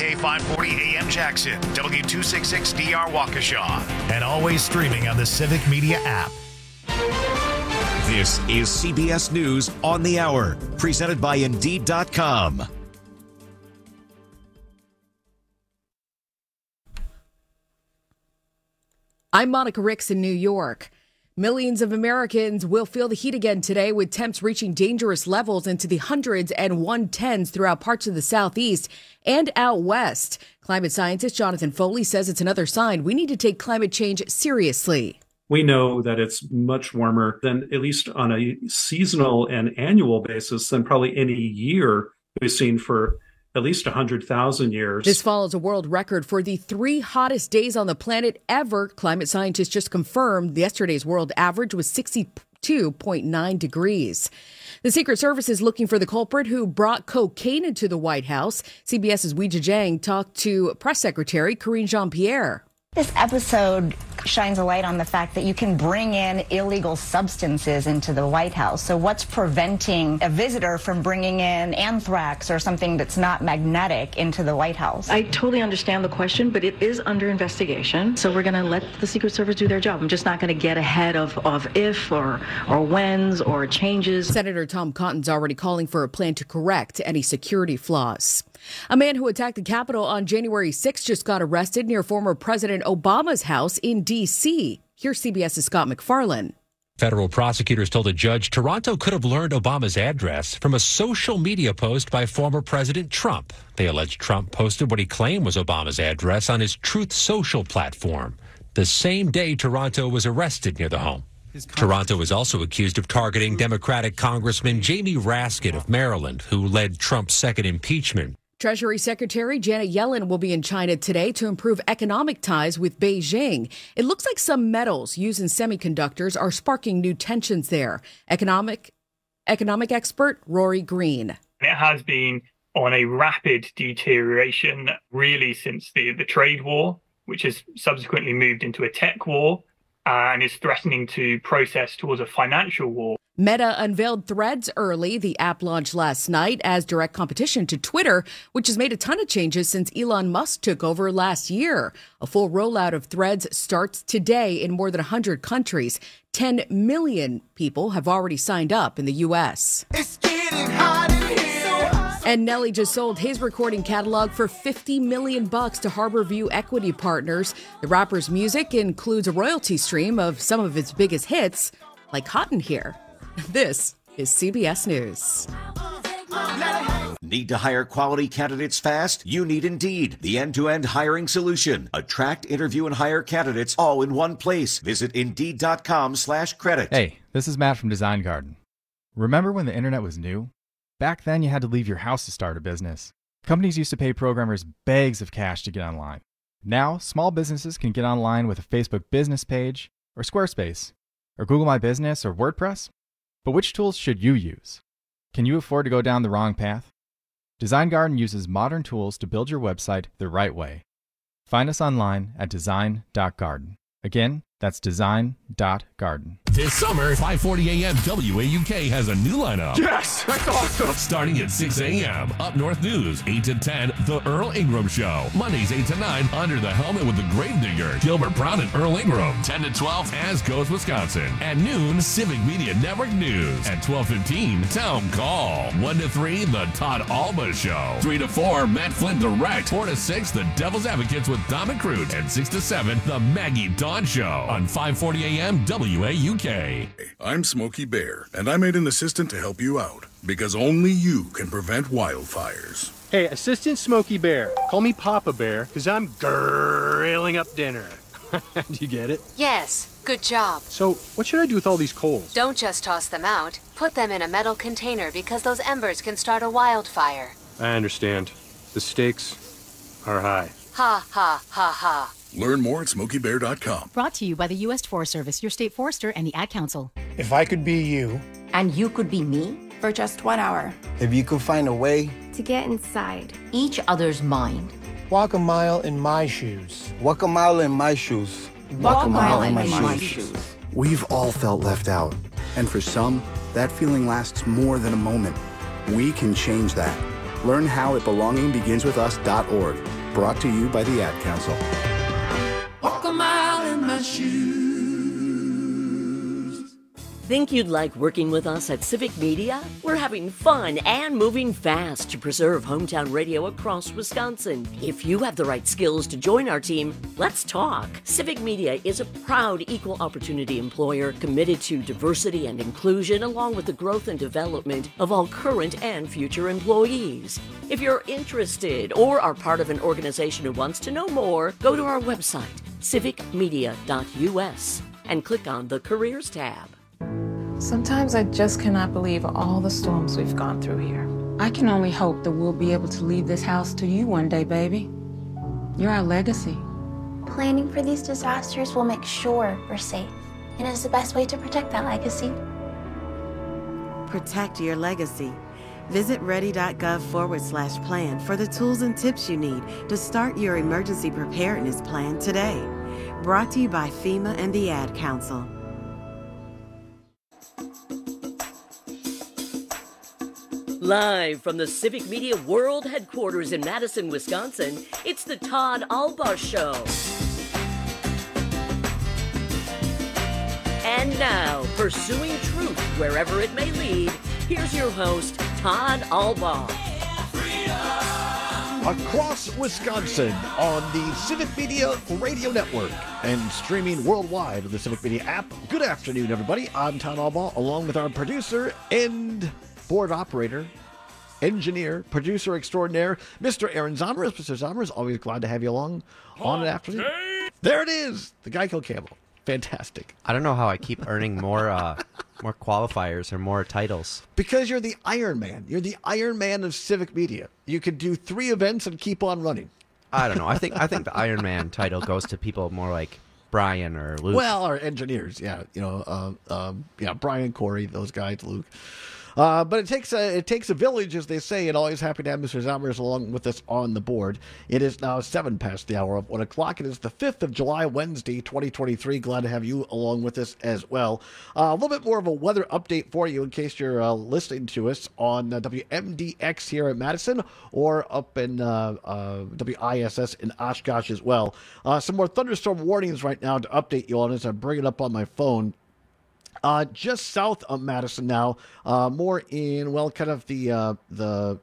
WAUK 540 AM Jackson, W266DR Waukesha, and always streaming on the Civic Media app. This is CBS News on the Hour, presented by Indeed.com. I'm Monica Ricks in New York. Millions of Americans will feel the heat again today, with temps reaching dangerous levels into the hundreds and 110s throughout parts of the Southeast and out west. Climate scientist Jonathan Foley says it's another sign we need to take climate change seriously. We know that it's much warmer than, at least on a seasonal and annual basis, than probably any year we've seen for at least 100,000 years. This follows a world record for the 3 hottest days on the planet ever. Climate scientists just confirmed yesterday's world average was 62.9 degrees. The Secret Service is looking for the culprit who brought cocaine into the White House. CBS's Weijia Jiang talked to Press Secretary Karine Jean-Pierre. This episode shines a light on the fact that you can bring in illegal substances into the White House. So what's preventing a visitor from bringing in anthrax or something that's not magnetic into the White House? I totally understand the question, but it is under investigation. So we're going to let the Secret Service do their job. I'm just not going to get ahead of if or whens or changes. Senator Tom Cotton's already calling for a plan to correct any security flaws. A man who attacked the Capitol on January 6th just got arrested near former President Obama's house in D.C. Here's CBS's Scott McFarlane. Federal prosecutors told a judge Toronto could have learned Obama's address from a social media post by former President Trump. They allege Trump posted what he claimed was Obama's address on his Truth Social platform the same day Toronto was arrested near the home. Toronto is also accused of targeting Democratic Congressman Jamie Raskin of Maryland, who led Trump's second impeachment. Treasury Secretary Janet Yellen will be in China today to improve economic ties with Beijing. It looks like some metals used in semiconductors are sparking new tensions there. Economic expert Rory Green. It has been on a rapid deterioration really since the trade war, which has subsequently moved into a tech war and is threatening to process towards a financial war. Meta unveiled Threads early. The app launched last night as direct competition to Twitter, which has made a ton of changes since Elon Musk took over last year. A full rollout of Threads starts today in more than 100 countries. 10 million people have already signed up in the U.S. It's getting hot in here. And Nelly just sold his recording catalog for $50 million to Harborview Equity Partners. The rapper's music includes a royalty stream of some of his biggest hits, like Hot in Here. This is CBS News. Need to hire quality candidates fast? You need Indeed, the end-to-end hiring solution. Attract, interview, and hire candidates all in one place. Visit Indeed.com/credit. Hey, this is Matt from Design Garden. Remember when the internet was new? Back then, you had to leave your house to start a business. Companies used to pay programmers bags of cash to get online. Now, small businesses can get online with a Facebook business page, or Squarespace, or Google My Business, or WordPress. But which tools should you use? Can you afford to go down the wrong path? Design Garden uses modern tools to build your website the right way. Find us online at design.garden. Again, that's design.garden. This summer, 5:40 a.m. WAUK has a new lineup. Yes, that's awesome. Starting at 6 a.m. Up North News, 8 to 10, The Earl Ingram Show. Mondays, 8 to 9, Under the Helmet with the Gravedigger, Gilbert Brown and Earl Ingram. 10 to 12, As Goes Wisconsin. At noon, Civic Media Network News. At 12:15, Town Call. 1 to 3, The Todd Alba Show. 3 to 4, Matt Flynn Direct. 4 to 6, The Devil's Advocates with Dom and Crute. And 6 to 7, The Maggie Dawn Show. On 5:40 a.m. WAUK. I'm Smokey Bear, and I made an assistant to help you out, because only you can prevent wildfires. Hey, Assistant Smokey Bear, call me Papa Bear, because I'm grilling up dinner. Do you get it? Yes, good job. So, what should I do with all these coals? Don't just toss them out. Put them in a metal container because those embers can start a wildfire. I understand. The stakes are high. Ha, ha, ha, ha. Learn more at SmokeyBear.com. Brought to you by the U.S. Forest Service, your state forester, and the Ad Council. If I could be you. And you could be me. For just 1 hour. If you could find a way. To get inside. Each other's mind. Walk a mile in my shoes. Walk a mile in my shoes. Walk a mile in my shoes. We've all felt left out. And for some, that feeling lasts more than a moment. We can change that. Learn how at belongingbeginswithus.org. Brought to you by the Ad Council. Walk a mile in my shoes. Think you'd like working with us at Civic Media? We're having fun and moving fast to preserve hometown radio across Wisconsin. If you have the right skills to join our team, let's talk. Civic Media is a proud equal opportunity employer committed to diversity and inclusion, along with the growth and development of all current and future employees. If you're interested or are part of an organization who wants to know more, go to our website, civicmedia.us, and click on the Careers tab. Sometimes I just cannot believe all the storms we've gone through here. I can only hope that we'll be able to leave this house to you one day, baby. You're our legacy. Planning for these disasters will make sure we're safe, and it's the best way to protect that legacy. Protect your legacy. Visit ready.gov/plan for the tools and tips you need to start your emergency preparedness plan today. Brought to you by FEMA and the Ad Council. Live from the Civic Media World Headquarters in Madison, Wisconsin, it's the Todd Albaugh Show. And now, pursuing truth wherever it may lead, here's your host, Todd Albaugh. Across Wisconsin on the Civic Media Radio Network and streaming worldwide on the Civic Media app. Good afternoon, everybody. I'm Todd Albaugh, along with our producer and board operator, engineer, producer extraordinaire, Mr. Aaron Zomers. Mr. Zomers, always glad to have you along on an afternoon. There it is, the Geico Camel. Fantastic. I don't know how I keep earning more qualifiers or more titles. Because you're the Iron Man. You're the Iron Man of Civic Media. You could do 3 events and keep on running. I don't know. I think the Iron Man title goes to people more like Brian or Luke. Well, our engineers, yeah. Brian, Corey, those guys, Luke. But it takes a village, as they say, and always happy to have Mr. Zomers along with us on the board. It is now 7 past the hour of 1 o'clock. It is the 5th of July, Wednesday, 2023. Glad to have you along with us as well. A little bit more of a weather update for you in case you're listening to us on WMDX here in Madison or up in WISS in Oshkosh as well. Some more thunderstorm warnings right now to update you on as I bring it up on my phone. Just south of Madison now, more in, kind of the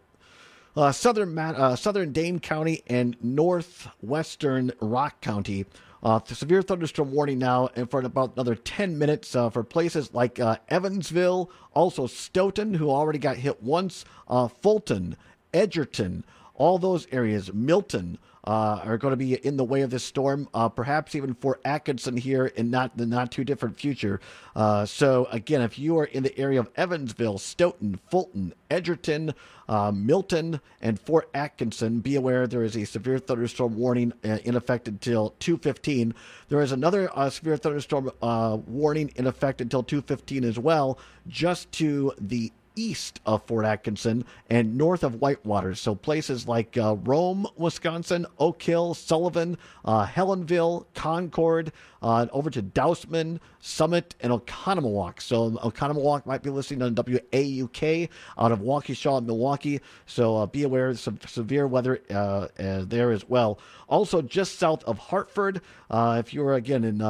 southern Dane County and northwestern Rock County. Severe thunderstorm warning now, and for about another 10 minutes for places like Evansville, also Stoughton, who already got hit once, Fulton, Edgerton, all those areas, Milton, are going to be in the way of this storm, perhaps even Fort Atkinson here in the not too different future. So again, if you are in the area of Evansville, Stoughton, Fulton, Edgerton, Milton, and Fort Atkinson, be aware there is a severe thunderstorm warning in effect until 2:15. There is another severe thunderstorm warning in effect until 2:15 as well, just to the east of Fort Atkinson and north of Whitewater. So places like Rome, Wisconsin, Oak Hill, Sullivan, Helenville, Concord, over to Dousman, Summit, and Oconomowoc. So Oconomowoc might be listening on WAUK out of Waukesha, Milwaukee. So be aware of some severe weather there as well. Also just south of Hartford, if you're again in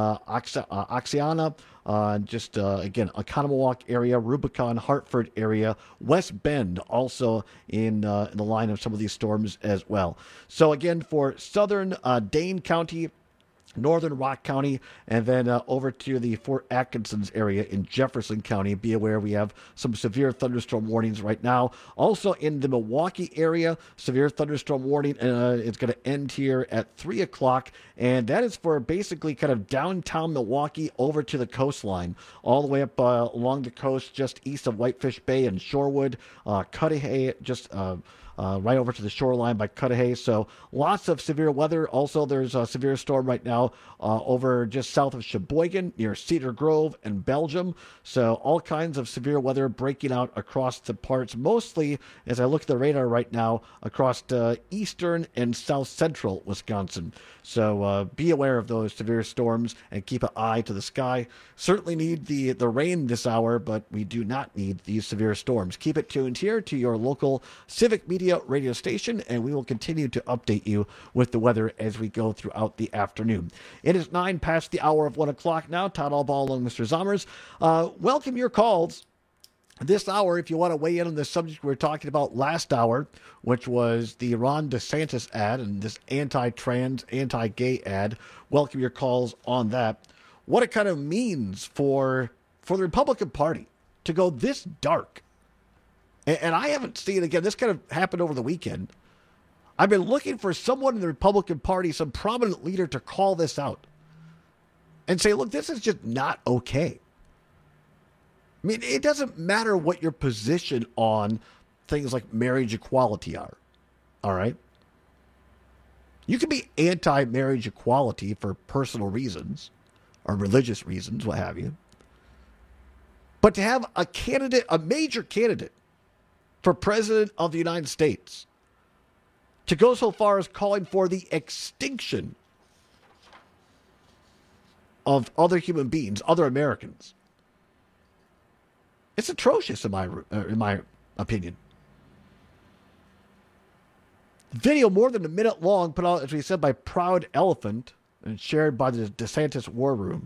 Oxiana, again, Oconomowoc area, Rubicon, Hartford area, West Bend, also in the line of some of these storms as well. So again, for southern Dane County, northern Rock County, and then over to the Fort Atkinson's area in Jefferson County. Be aware we have some severe thunderstorm warnings right now. Also in the Milwaukee area, severe thunderstorm warning. It's going to end here at 3 o'clock, and that is for basically kind of downtown Milwaukee over to the coastline, all the way up along the coast just east of Whitefish Bay and Shorewood, Cudahy, just right over to the shoreline by Cudahy. So lots of severe weather. Also, there's a severe storm right now over just south of Sheboygan near Cedar Grove and Belgium. So all kinds of severe weather breaking out across the parts, mostly, as I look at the radar right now, across eastern and south central Wisconsin. So be aware of those severe storms and keep an eye to the sky. Certainly need the rain this hour, but we do not need these severe storms. Keep it tuned here to your local Civic Media Media radio station, and we will continue to update you with the weather as we go throughout the afternoon. It is 9 past the hour of 1 o'clock now. Todd Albaugh along Mr. Zommers. Welcome your calls. This hour, if you want to weigh in on the subject we were talking about last hour, which was the Ron DeSantis ad and this anti-trans, anti-gay ad, welcome your calls on that. What it kind of means for the Republican Party to go this dark. And I haven't seen, again, this kind of happened over the weekend. I've been looking for someone in the Republican Party, some prominent leader, to call this out and say, look, this is just not okay. I mean, it doesn't matter what your position on things like marriage equality are, all right? You can be anti-marriage equality for personal reasons or religious reasons, what have you. But to have a candidate, a major candidate for president of the United States, to go so far as calling for the extinction of other human beings, other Americans, it's atrocious in my opinion. The video, more than a minute long, put out, as we said, by Proud Elephant and shared by the DeSantis War Room,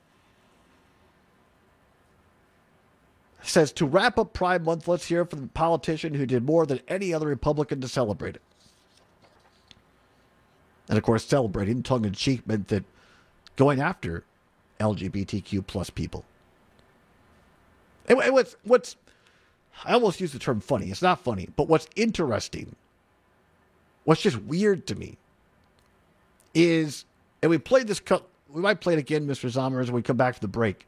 says, to wrap up Pride Month, let's hear from the politician who did more than any other Republican to celebrate it. And, of course, celebrating, tongue-in-cheek, meant that going after LGBTQ plus people. And what's I almost use the term funny. It's not funny, but what's interesting, what's just weird to me is, and we played this cut, we might play it again, Mr. Zommers, when we come back to the break.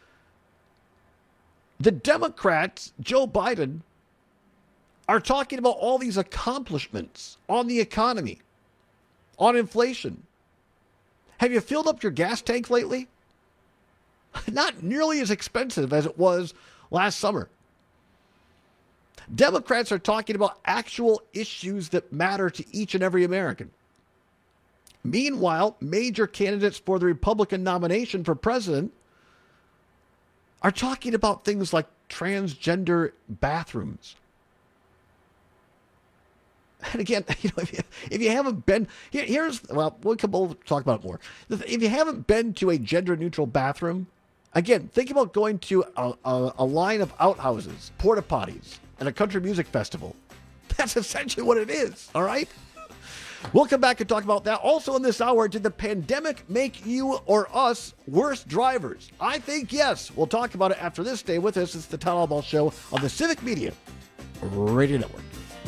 The Democrats, Joe Biden, are talking about all these accomplishments on the economy, on inflation. Have you filled up your gas tank lately? Not nearly as expensive as it was last summer. Democrats are talking about actual issues that matter to each and every American. Meanwhile, major candidates for the Republican nomination for president are talking about things like transgender bathrooms. And again, if you haven't been, we'll talk about it more. If you haven't been to a gender-neutral bathroom, again, think about going to a line of outhouses, porta potties, and a country music festival. That's essentially what it is, all right? We'll come back and talk about that. Also in this hour, did the pandemic make you or us worse drivers? I think yes. We'll talk about it after this. Stay with us. It's the Todd Albaugh Show on the Civic Media Radio Network.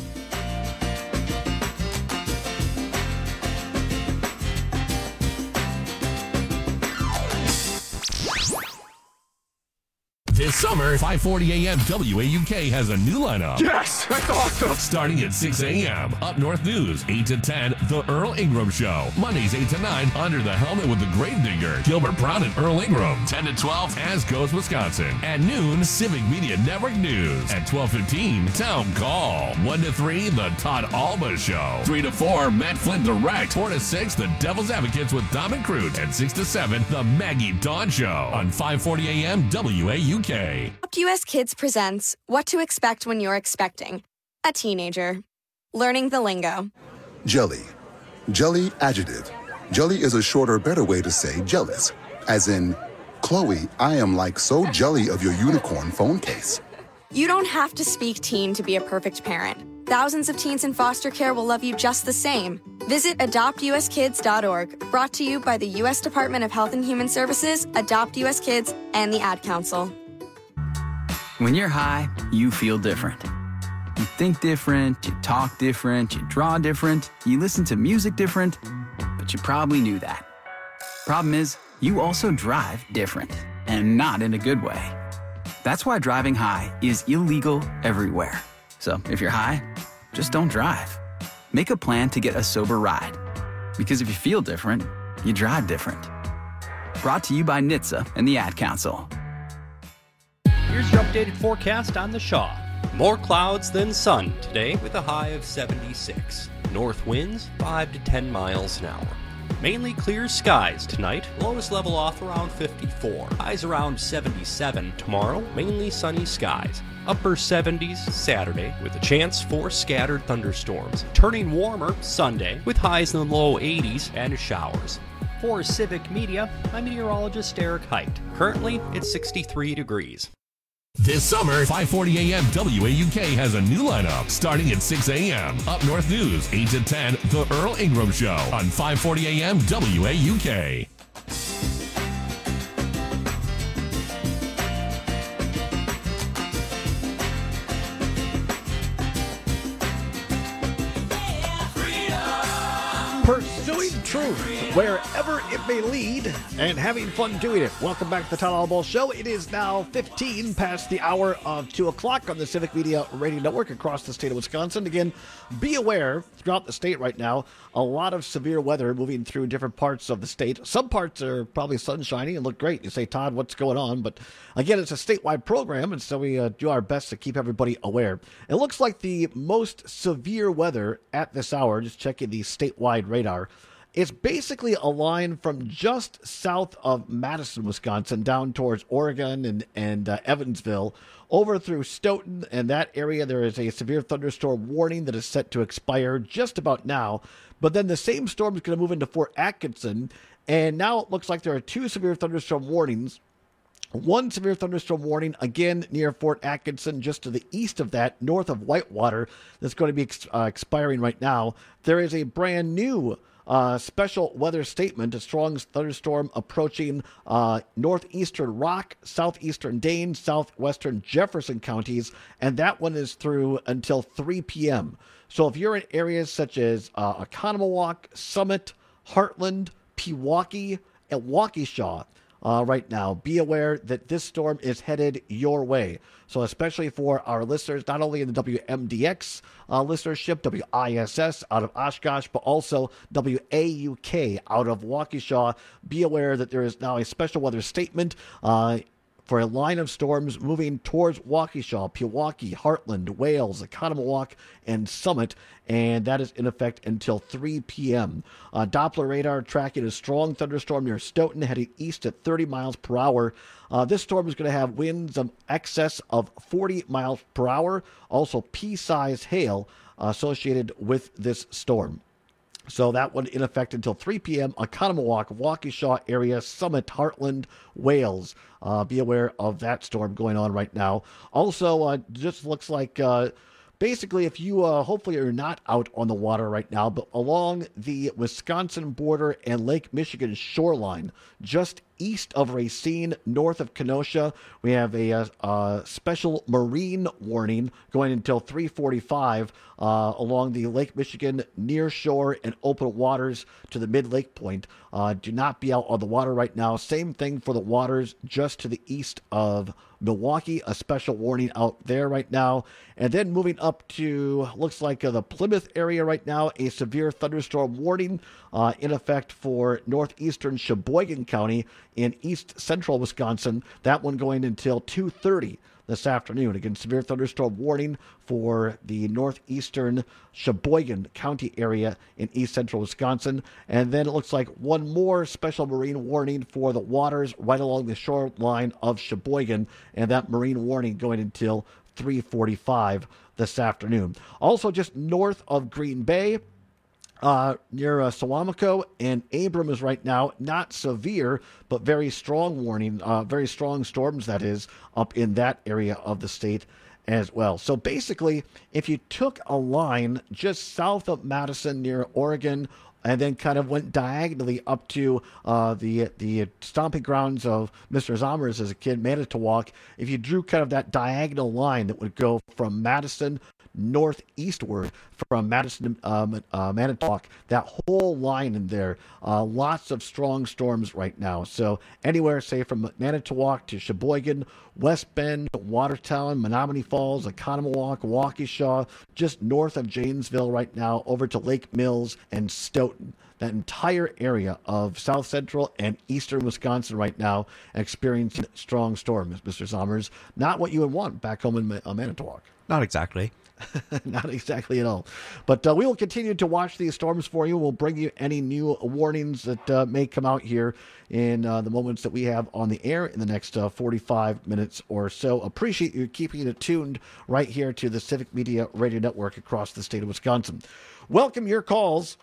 This summer, 5:40 a.m. WAUK has a new lineup. Yes, that's awesome. Starting at 6 a.m. Up North News, 8 to 10, The Earl Ingram Show. Mondays, 8 to 9, Under the Helmet with the Grave Digger, Gilbert Brown and Earl Ingram. 10 to 12, As Goes Wisconsin. At noon, Civic Media Network News. At 12:15, Town Call. 1 to 3, The Todd Albaugh Show. 3 to 4, Matt Flynn Direct. 4 to 6, The Devil's Advocates with Dom and Crute. And 6 to 7, The Maggie Dawn Show. On 5:40 a.m. WAUK. Adopt US Kids presents What to Expect When You're Expecting a Teenager. Learning the lingo. Jelly. Jelly adjective. Jelly is a shorter, better way to say jealous. As in, Chloe, I am like so jelly of your unicorn phone case. You don't have to speak teen to be a perfect parent. Thousands of teens in foster care will love you just the same. Visit adoptuskids.org, brought to you by the U.S. Department of Health and Human Services, Adopt US Kids, and the Ad Council. When you're high, you feel different. You think different, you talk different, you draw different, you listen to music different, but you probably knew that. Problem is, you also drive different, and not in a good way. That's why driving high is illegal everywhere. So if you're high, just don't drive. Make a plan to get a sober ride. Because if you feel different, you drive different. Brought to you by NHTSA and the Ad Council. Here's your updated forecast on the Shaw. More clouds than sun today with a high of 76. North winds 5 to 10 miles an hour. Mainly clear skies tonight. Lowest level off around 54. Highs around 77. Tomorrow, mainly sunny skies. Upper 70s Saturday with a chance for scattered thunderstorms. Turning warmer Sunday with highs in the low 80s and showers. For Civic Media, I'm meteorologist Eric Height. Currently, it's 63 degrees. This summer, 5:40 a.m. WAUK has a new lineup starting at 6 a.m. Up North News, 8 to 10, The Earl Ingram Show on 5:40 a.m. WAUK. Pursuing truth wherever it may lead and having fun doing it. Welcome back to the Todd Albaugh Show. It is now 15 past the hour of 2 o'clock on the Civic Media Radio Network across the state of Wisconsin. Again, be aware throughout the state right now, a lot of severe weather moving through different parts of the state. Some parts are probably sunshiny and look great. You say, Todd, what's going on? But again, it's a statewide program, and so we do our best to keep everybody aware. It looks like the most severe weather at this hour, just checking the statewide radar, it's basically a line from just south of Madison, Wisconsin, down towards Oregon and Evansville, over through Stoughton and that area. There is a severe thunderstorm warning that is set to expire just about now. But then the same storm is going to move into Fort Atkinson, and now it looks like there are 2 severe thunderstorm warnings. One severe thunderstorm warning, again, near Fort Atkinson, just to the east of that, north of Whitewater, that's going to be expiring right now. There is a brand new special weather statement, a strong thunderstorm approaching northeastern Rock, southeastern Dane, southwestern Jefferson counties, and that one is through until 3 p.m. So if you're in areas such as Oconomowoc, Summit, Heartland, Pewaukee, and Waukesha, right now, be aware that this storm is headed your way. So especially for our listeners, not only in the WMDX listenership, WISS out of Oshkosh, but also WAUK out of Waukesha, be aware that there is now a special weather statement for a line of storms moving towards Waukesha, Pewaukee, Heartland, Wales, Oconomowoc, and Summit, and that is in effect until 3 p.m. Doppler radar tracking a strong thunderstorm near Stoughton heading east at 30 miles per hour. This storm is going to have winds of excess of 40 miles per hour, also pea-sized hail associated with this storm. So that one in effect until 3 p.m. Oconomowoc, Waukesha area, Summit, Heartland, Wales. Be aware of that storm going on right now. Also, just looks like basically if you hopefully are not out on the water right now, but along the Wisconsin border and Lake Michigan shoreline, just east of Racine, north of Kenosha, we have a special marine warning going until 3:45 along the Lake Michigan near shore and open waters to the mid-lake point. Do not be out on the water right now. Same thing for the waters just to the east of Milwaukee, a special warning out there right now. And then moving up to, looks like the Plymouth area right now, a severe thunderstorm warning in effect for northeastern Sheboygan County in east central Wisconsin. That one going until 2:30 this afternoon. Again, severe thunderstorm warning for the northeastern Sheboygan County area in east central Wisconsin. And then it looks like one more special marine warning for the waters right along the shoreline of Sheboygan, and that marine warning going until 3:45 this afternoon. Also just north of Green Bay, near Suamico and Abram is right now not severe, but very strong warning, very strong storms, that is, up in that area of the state as well. So basically, if you took a line just south of Madison near Oregon and then kind of went diagonally up to the stomping grounds of Mr. Zommers as a kid, Manitowoc, if you drew kind of that diagonal line that would go from Madison northeastward from Madison to Manitowoc, that whole line in there, lots of strong storms right now. So anywhere, say from Manitowoc to Sheboygan, West Bend, Watertown, Menominee Falls, Oconomowoc, Waukesha, just north of Janesville right now, over to Lake Mills and Stoughton. That entire area of south central and eastern Wisconsin right now experiencing strong storms, Mr. Sommers. Not what you would want back home in Manitowoc. Not exactly. Not exactly at all. But we will continue to watch these storms for you. We'll bring you any new warnings that may come out here in the moments that we have on the air in the next 45 minutes or so. Appreciate you keeping it tuned right here to the Civic Media Radio Network across the state of Wisconsin. Welcome your calls.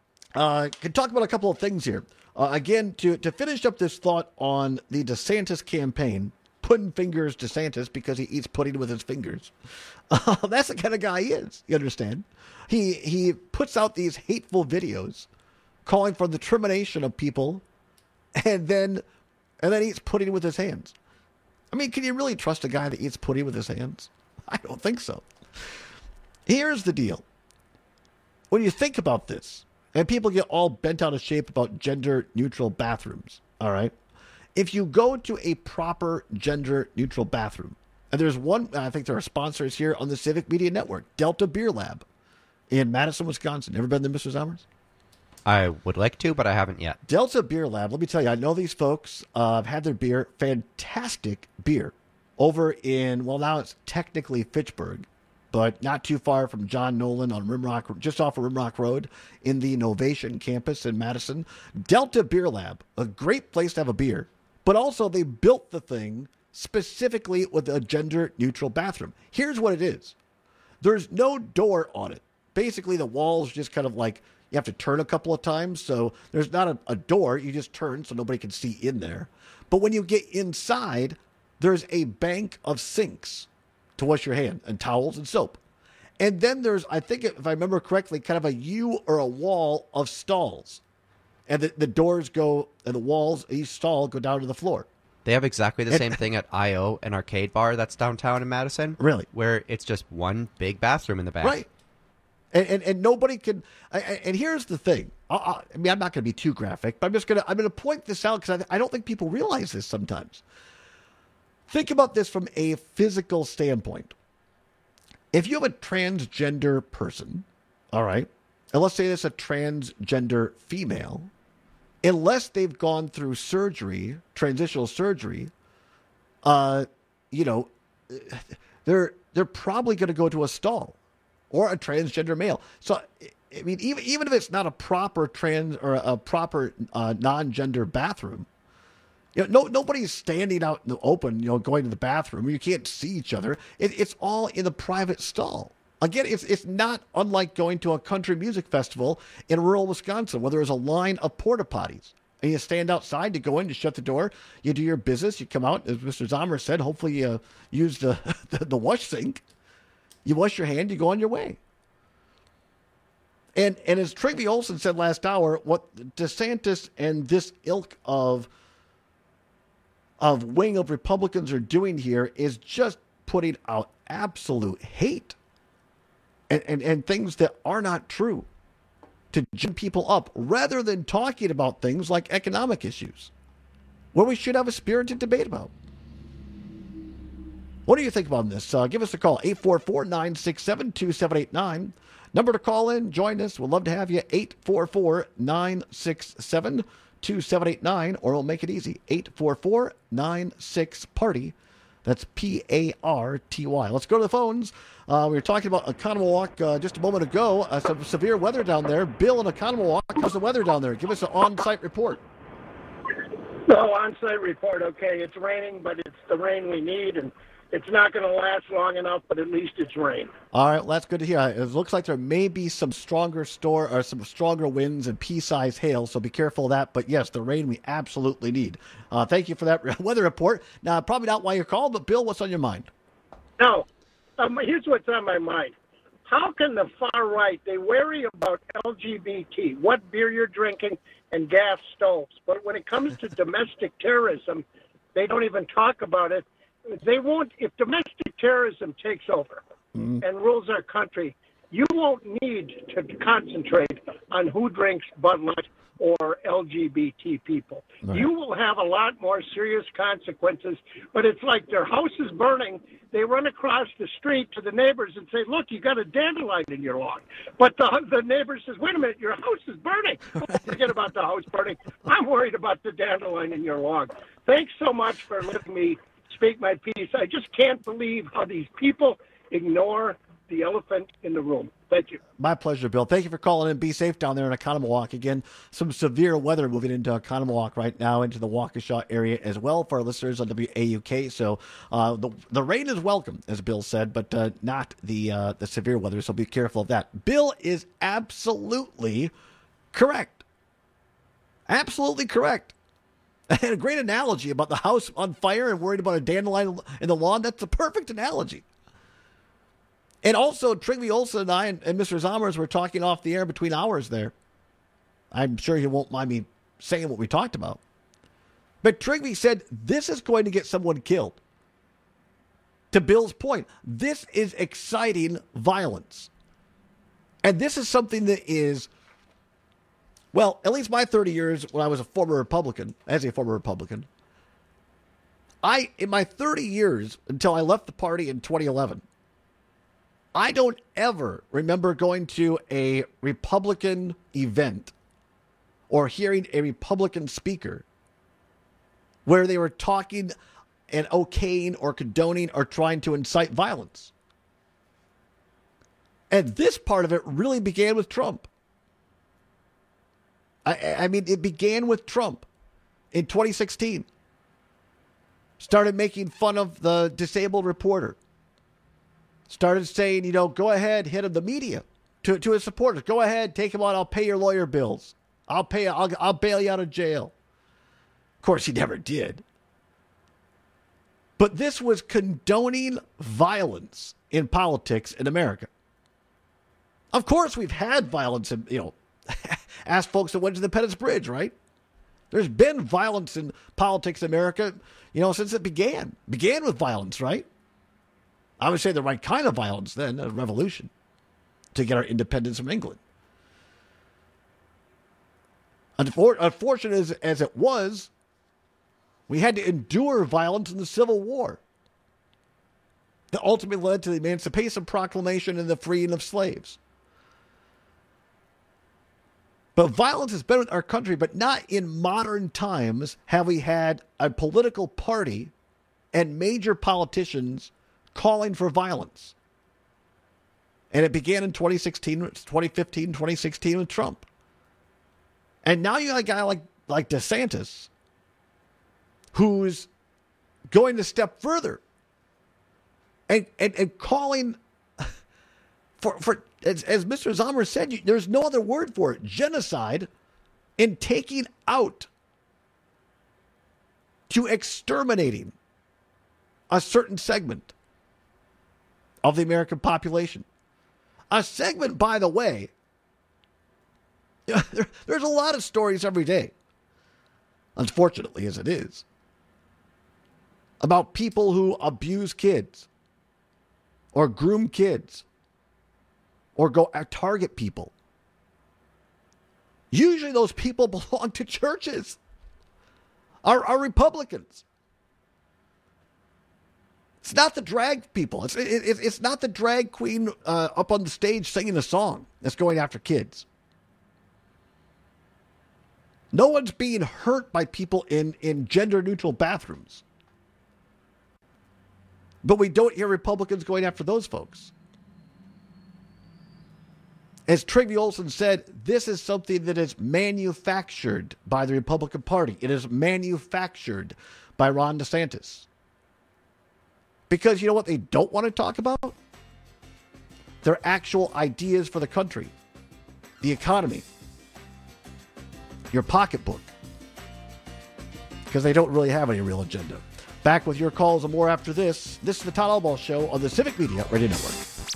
Can talk about a couple of things here. Again, to finish up this thought on the DeSantis campaign, Puddin' Fingers DeSantis because he eats pudding with his fingers. That's the kind of guy he is, you understand? He puts out these hateful videos calling for the termination of people and then eats pudding with his hands. I mean, can you really trust a guy that eats pudding with his hands? I don't think so. Here's the deal. When you think about this, and people get all bent out of shape about gender-neutral bathrooms, all right? If you go to a proper gender-neutral bathroom, and there's one, I think there are sponsors here on the Civic Media Network, Delta Beer Lab in Madison, Wisconsin. Ever been there, Mr. Zommers? I would like to, but I haven't yet. Delta Beer Lab, let me tell you, I know these folks have had their beer, fantastic beer, over in, well, now it's technically Fitchburg, but not too far from John Nolan on Rimrock, just off of Rimrock Road in the Novation campus in Madison. Delta Beer Lab, a great place to have a beer, but also they built the thing specifically with a gender-neutral bathroom. Here's what it is. There's no door on it. Basically, the wall's just kind of like, you have to turn a couple of times, so there's not a door. You just turn so nobody can see in there. But when you get inside, there's a bank of sinks to wash your hand and towels and soap. And then there's, I think if I remember correctly, kind of a U or a wall of stalls. And the doors go, and the walls, each stall go down to the floor. They have exactly the same thing at I.O., an arcade bar that's downtown in Madison. Really? Where it's just one big bathroom in the back. Right. And nobody can, and here's the thing. I mean, I'm not going to be too graphic, but I'm going to point this out because I don't think people realize this sometimes. Think about this from a physical standpoint. If you have a transgender person, all right, and let's say it's a transgender female, unless they've gone through surgery, transitional surgery, they're probably going to go to a stall or a transgender male. So, I mean, even if it's not a proper trans or a proper non-gender bathroom, nobody's standing out in the open, going to the bathroom. You can't see each other. It's all in the private stall. Again, it's not unlike going to a country music festival in rural Wisconsin where there's a line of porta potties. And you stand outside, you go in, you shut the door, you do your business, you come out, as Mr. Zomer said, hopefully you use the wash sink. You wash your hand, you go on your way. And as Trygve Olsen said last hour, what DeSantis and this ilk of wing of Republicans are doing here is just putting out absolute hate and things that are not true to gin people up rather than talking about things like economic issues where we should have a spirited debate about. What do you think about this? Give us a call, 844-967-2789. Number to call in, join us. We'd love to have you, 844-967-2789, or we'll make it easy, 844-96-PARTY. That's P-A-R-T-Y. Let's go to the phones. We were talking about Oconomowoc just a moment ago. Some severe weather down there. Bill in Oconomowoc, how's the weather down there? Give us an on-site report. No, on-site report, okay. It's raining, but it's the rain we need, and it's not going to last long enough, but at least it's rain. All right, well, that's good to hear. It looks like there may be some stronger winds and pea-sized hail, so be careful of that. But yes, the rain we absolutely need. Thank you for that weather report. Now, probably not why you're called, but Bill, what's on your mind? No, here's what's on my mind. How can the far right, they worry about LGBT, what beer you're drinking, and gas stoves. But when it comes to domestic terrorism, they don't even talk about it. They won't, if domestic terrorism takes over and rules our country, you won't need to concentrate on who drinks Bud Light or LGBT people. Right. You will have a lot more serious consequences, but it's like their house is burning. They run across the street to the neighbors and say, look, you got a dandelion in your lawn. But the neighbor says, wait a minute, your house is burning. Don't forget about the house burning. I'm worried about the dandelion in your lawn. Thanks so much for letting me speak my piece. I just can't believe how these people ignore the elephant in the room. Thank you. My pleasure, Bill. Thank you for calling in. Be safe down there in Oconomowoc. Again, some severe weather moving into Oconomowoc right now, into the Waukesha area as well for our listeners on WAUK. So the rain is welcome, as Bill said, but not the severe weather, so be careful of that. Bill is absolutely correct. Absolutely correct. And a great analogy about the house on fire and worried about a dandelion in the lawn. That's a perfect analogy. And also, Trygve Olsen and I and Mr. Zommers were talking off the air between hours there. I'm sure he won't mind me saying what we talked about. But Trygve said, this is going to get someone killed. To Bill's point, this is exciting violence. And this is something that is, well, at least my 30 years when I was a former Republican, in my 30 years until I left the party in 2011, I don't ever remember going to a Republican event or hearing a Republican speaker where they were talking and okaying or condoning or trying to incite violence. And this part of it really began with Trump. I mean, it began with Trump in 2016. Started making fun of the disabled reporter. Started saying, go ahead, hit him, the media, to his supporters. Go ahead, take him on. I'll pay your lawyer bills. I'll bail you out of jail. Of course, he never did. But this was condoning violence in politics in America. Of course, we've had violence in, ask folks that went to the Pettus Bridge, right? There's been violence in politics in America, since it began. Began with violence, right? I would say the right kind of violence then, a revolution, to get our independence from England. Unfortunate as it was, we had to endure violence in the Civil War that ultimately led to the Emancipation Proclamation and the freeing of slaves. But violence has been in our country, but not in modern times have we had a political party and major politicians calling for violence. And it began in 2015, 2016 with Trump. And now you got a guy like DeSantis who's going to step further and calling for as Mr. Zomer said, there's no other word for it, genocide, in taking out to exterminating a certain segment of the American population. A segment, by the way, there's a lot of stories every day, unfortunately as it is, about people who abuse kids or groom kids or go target people. Usually those people belong to churches, are Republicans. It's not the drag people. It's not the drag queen up on the stage singing a song that's going after kids. No one's being hurt by people in gender-neutral bathrooms. But we don't hear Republicans going after those folks. As Trygve Olsen said, this is something that is manufactured by the Republican Party. It is manufactured by Ron DeSantis. Because you know what they don't want to talk about? Their actual ideas for the country, the economy, your pocketbook. Because they don't really have any real agenda. Back with your calls and more after this. This is the Todd Albaugh Show on the Civic Media Radio Network.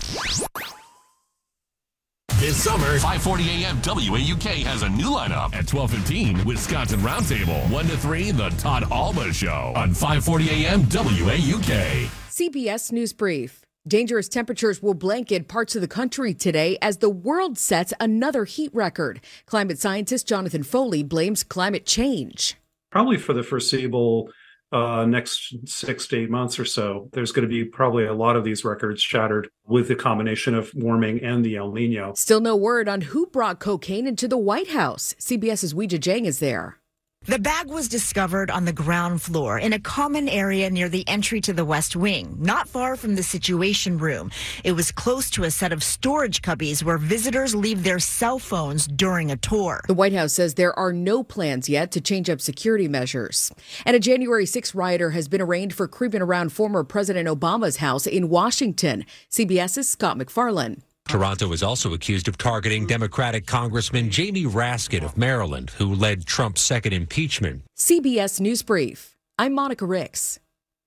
This summer, 540 AM WAUK has a new lineup at 12:15. Wisconsin Roundtable, 1 to 3, the Todd Albaugh Show on 540 AM WAUK. CBS News Brief. Dangerous temperatures will blanket parts of the country today as the world sets another heat record. Climate scientist Jonathan Foley blames climate change. Probably for the foreseeable next 6 to 8 months or so, there's going to be probably a lot of these records shattered with the combination of warming and the El Nino. Still no word on who brought cocaine into the White House. CBS's Weijia Jiang is there. The bag was discovered on the ground floor in a common area near the entry to the West Wing, not far from the Situation Room. It was close to a set of storage cubbies where visitors leave their cell phones during a tour. The White House says there are no plans yet to change up security measures. And a January 6 rioter has been arraigned for creeping around former President Obama's house in Washington. CBS's Scott McFarlane. Toronto is also accused of targeting Democratic Congressman Jamie Raskin of Maryland, who led Trump's second impeachment. CBS News Brief. I'm Monica Ricks.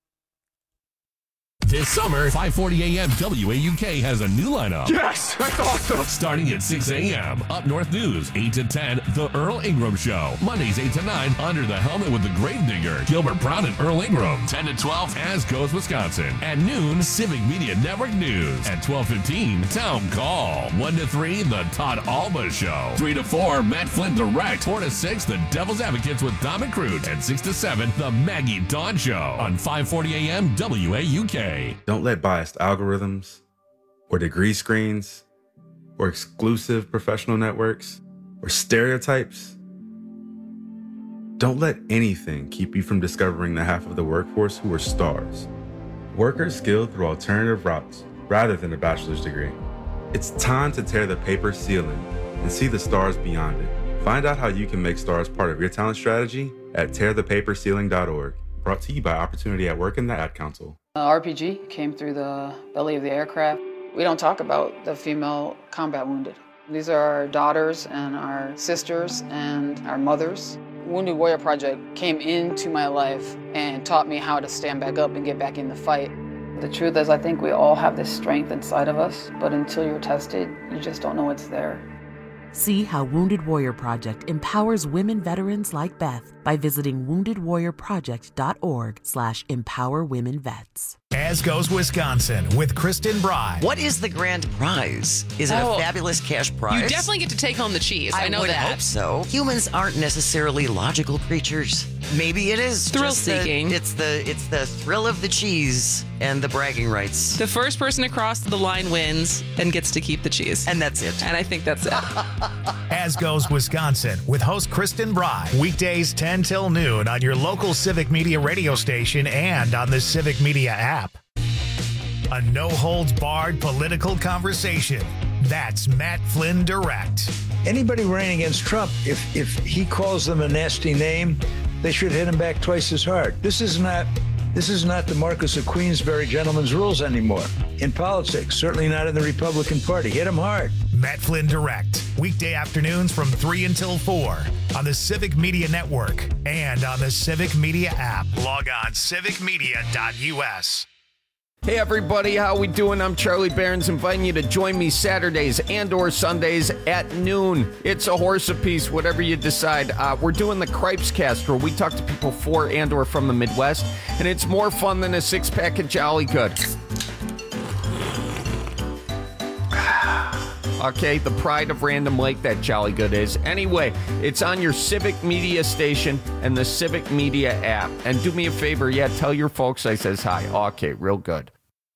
This summer, 5:40 a.m. WAUK has a new lineup. Yes, that's awesome. Starting at 6 a.m. Up North News, 8 to 10, The Earl Ingram Show. Mondays, 8 to 9, Under the Helmet with the Grave Digger, Gilbert Brown and Earl Ingram. 10 to 12, As Goes Wisconsin. At noon, Civic Media Network News. At 12:15, Town Call. 1 to 3, The Todd Alba Show. 3 to 4, Matt Flynn Direct. 4 to 6, The Devil's Advocates with Dom and Crute. And 6 to 7, The Maggie Dawn Show. On 5:40 a.m. WAUK. Don't let biased algorithms or degree screens or exclusive professional networks or stereotypes. Don't let anything keep you from discovering the half of the workforce who are stars. Workers skilled through alternative routes rather than a bachelor's degree. It's time to tear the paper ceiling and see the stars beyond it. Find out how you can make stars part of your talent strategy at tearthepaperceiling.org. Brought to you by Opportunity at Work and the Ad Council. RPG came through the belly of the aircraft. We don't talk about the female combat wounded. These are our daughters and our sisters and our mothers. Wounded Warrior Project came into my life and taught me how to stand back up and get back in the fight. The truth is, I think we all have this strength inside of us, but until you're tested, you just don't know it's there. See how Wounded Warrior Project empowers women veterans like Beth by visiting woundedwarriorproject.org/empowerwomenvets. As Goes Wisconsin with Kristen Bry. What is the grand prize? Is it a fabulous cash prize? You definitely get to take home the cheese. I know would that. Hope so. Humans aren't necessarily logical creatures. Maybe it is thrill-seeking. It's the thrill of the cheese and the bragging rights. The first person across the line wins and gets to keep the cheese. And that's it. And I think that's it. As Goes Wisconsin with host Kristen Bry. Weekdays 10 till noon on your local Civic Media radio station and on the Civic Media app. A no-holds-barred political conversation. That's Matt Flynn Direct. Anybody running against Trump, if he calls them a nasty name, they should hit him back twice as hard. This is not the Marquess of Queensberry gentleman's rules anymore. In politics, certainly not in the Republican Party. Hit him hard. Matt Flynn Direct. Weekday afternoons from 3 until 4 on the Civic Media Network and on the Civic Media app. Log on civicmedia.us. Hey everybody, how we doing? I'm Charlie Barons, inviting you to join me Saturdays and or Sundays at noon. It's a horse apiece, whatever you decide. We're doing the Cripes Cast, where we talk to people for and or from the Midwest, and it's more fun than a six-pack of Jolly Good. Okay, the pride of Random Lake, that Jolly Good is. Anyway, it's on your Civic Media station and the Civic Media app. And do me a favor, tell your folks I says hi. Okay, real good.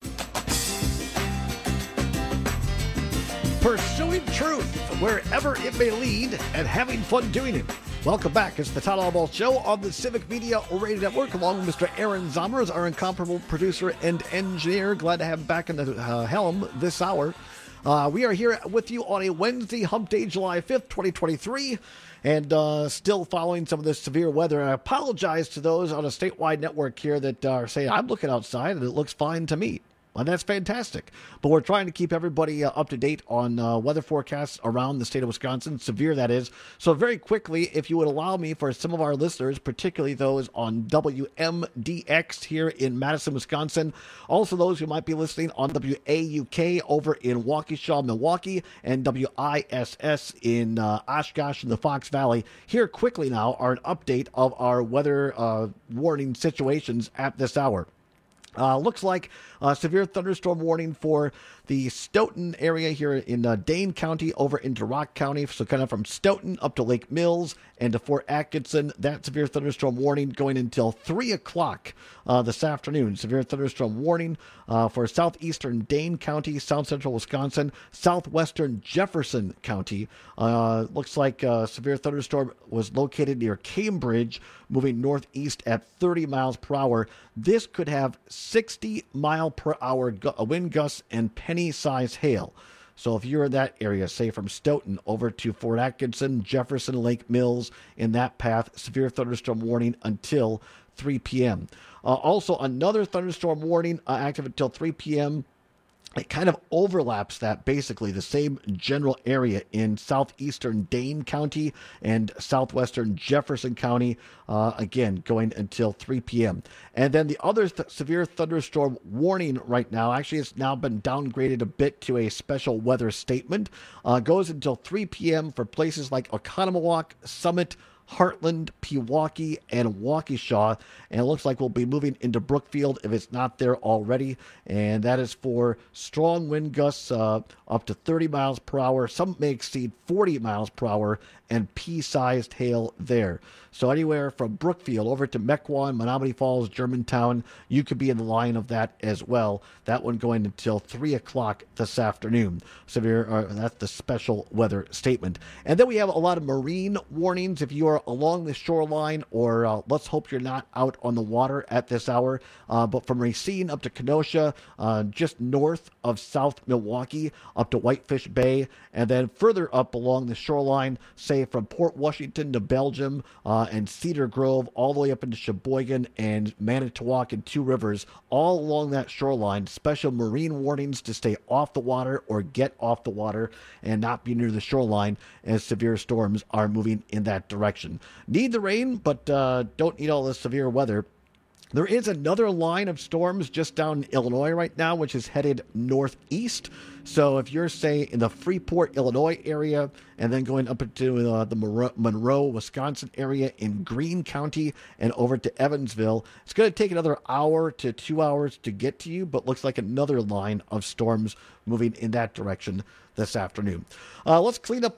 Pursuing truth wherever it may lead and having fun doing it. Welcome back. It's the Todd Alba Show on the Civic Media Radio Network, along with Mr. Aaron Zommers, our incomparable producer and engineer. Glad to have him back in the helm this hour. We are here with you on a Wednesday, Hump Day, July 5th, 2023, and still following some of this severe weather. And I apologize to those on a statewide network here that are saying, I'm looking outside and it looks fine to me. Well, that's fantastic. But we're trying to keep everybody up to date on weather forecasts around the state of Wisconsin, severe that is. So very quickly, if you would allow me, for some of our listeners, particularly those on WMDX here in Madison, Wisconsin, also those who might be listening on WAUK over in Waukesha, Milwaukee, and WISS in Oshkosh and the Fox Valley, here quickly now are an update of our weather warning situations at this hour. Looks like a severe thunderstorm warning for the Stoughton area here in Dane County over into Rock County. So kind of from Stoughton up to Lake Mills and to Fort Atkinson. That severe thunderstorm warning going until 3 o'clock this afternoon. Severe thunderstorm warning for southeastern Dane County, south central Wisconsin, southwestern Jefferson County. Looks like severe thunderstorm was located near Cambridge, moving northeast at 30 miles per hour. This could have 60-mile-per-hour wind gusts and penny-sized hail. So if you're in that area, say from Stoughton over to Fort Atkinson, Jefferson, Lake Mills, in that path, severe thunderstorm warning until 3 p.m. Also, another thunderstorm warning active until 3 p.m. It kind of overlaps that, basically the same general area in southeastern Dane County and southwestern Jefferson County, again, going until 3 p.m. And then the other severe thunderstorm warning right now, actually it's now been downgraded a bit to a special weather statement, goes until 3 p.m. for places like Oconomowoc, Summit, Heartland, Pewaukee, and Waukesha, and it looks like we'll be moving into Brookfield if it's not there already, and that is for strong wind gusts up to 30 miles per hour. Some may exceed 40 miles per hour, and pea-sized hail there. So anywhere from Brookfield over to Mequon, Menominee Falls, Germantown, you could be in the line of that as well. That one going until 3 o'clock this afternoon. That's the special weather statement. And then we have a lot of marine warnings if you are along the shoreline, or let's hope you're not out on the water at this hour. But from Racine up to Kenosha, just north of South Milwaukee, up to Whitefish Bay, and then further up along the shoreline, say from Port Washington to Belgium, and Cedar Grove, all the way up into Sheboygan and Manitowoc and Two Rivers, all along that shoreline. Special marine warnings to stay off the water or get off the water and not be near the shoreline as severe storms are moving in that direction. Need the rain, but don't need all the severe weather. There is another line of storms just down in Illinois right now, which is headed northeast. So if you're, say, in the Freeport, Illinois area, and then going up into the Monroe, Wisconsin area in Greene County and over to Evansville, it's going to take another hour to 2 hours to get to you, but looks like another line of storms moving in that direction this afternoon. Let's clean up,